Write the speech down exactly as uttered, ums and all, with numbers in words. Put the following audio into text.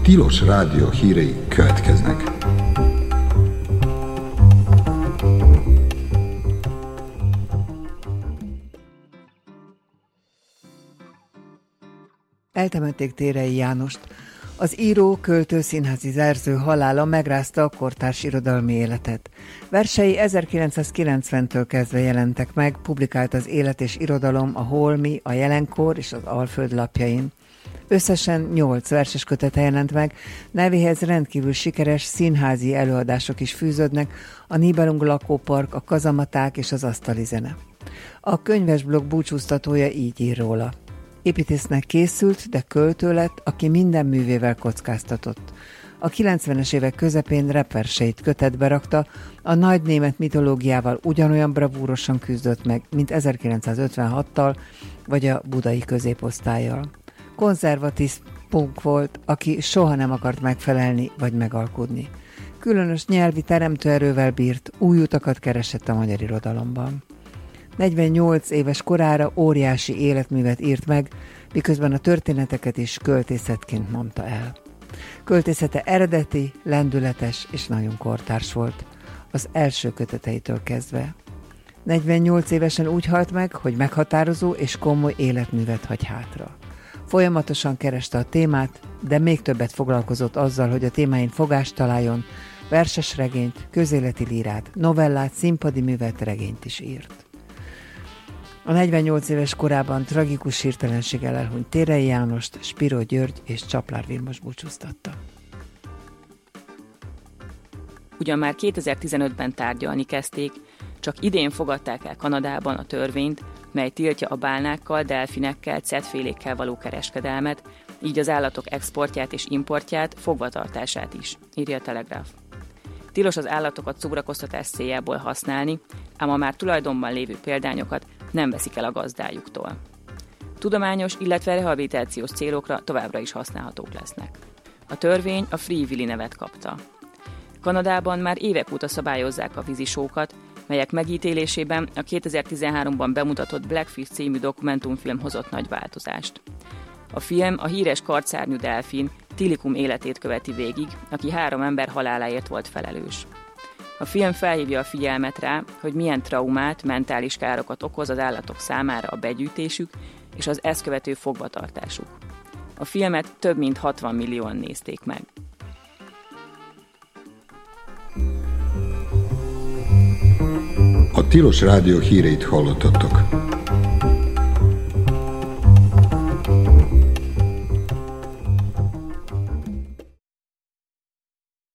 Tilos Rádió hírei következnek. Eltemették Térei Jánost. Az író, költő, színházi szerző halála megrázta a kortárs irodalmi életet. Versei ezerkilencszázkilencventől kezdve jelentek meg, publikált az Élet és Irodalom, a Holmi, a Jelenkor és az Alföld lapjain. Összesen nyolc verses kötete jelent meg, nevéhez rendkívül sikeres színházi előadások is fűződnek, a Nibelung lakópark, a Kazamaták és az asztali zene. A könyvesblog búcsúztatója így ír róla. Építésznek készült, de költő lett, aki minden művével kockáztatott. A kilencvenes évek közepén rapverseit kötetbe rakta, a nagy német mitológiával ugyanolyan bravúrosan küzdött meg, mint ezerkilencszázötvenhattal, vagy a budai középosztállyal. Konzervatív punk volt, aki soha nem akart megfelelni vagy megalkudni. Különös nyelvi teremtőerővel bírt, új utakat keresett a magyar irodalomban. negyvennyolc éves korára óriási életművet írt meg, miközben a történeteket is költészetként mondta el. Költészete eredeti, lendületes és nagyon kortárs volt, az első köteteitől kezdve. negyvennyolc évesen úgy halt meg, hogy meghatározó és komoly életművet hagy hátra. Folyamatosan kereste a témát, de még többet foglalkozott azzal, hogy a témáin fogást találjon, verses regényt, közéleti lírát, novellát, színpadi művet, regényt is írt. A negyvennyolc éves korában tragikus hirtelenséggel elhunyt Térei Jánost Spiro György és Csaplár Vilmos búcsúztatta. Ugyan már kétezer-tizenötben tárgyalni kezdték, csak idén fogadták el Kanadában a törvényt, mely tiltja a bálnákkal, delfinekkel, cetfélékkel való kereskedelmet, így az állatok exportját és importját, fogvatartását is, írja a Telegraph. Tilos az állatokat szórakoztatás céljából használni, ám a már tulajdonban lévő példányokat nem veszik el a gazdájuktól. Tudományos, illetve rehabilitációs célokra továbbra is használhatók lesznek. A törvény a Free Willy nevet kapta. Kanadában már évek óta szabályozzák a vízisókat, melyek megítélésében a kétezer-tizenháromban bemutatott Blackfish című dokumentumfilm hozott nagy változást. A film a híres kartszárnyú delfin Tilikum életét követi végig, aki három ember haláláért volt felelős. A film felhívja a figyelmet rá, hogy milyen traumát, mentális károkat okoz az állatok számára a begyűjtésük és az ezt követő fogvatartásuk. A filmet több mint hatvan millióan nézték meg. A Tilos Rádió híreit hallottatok.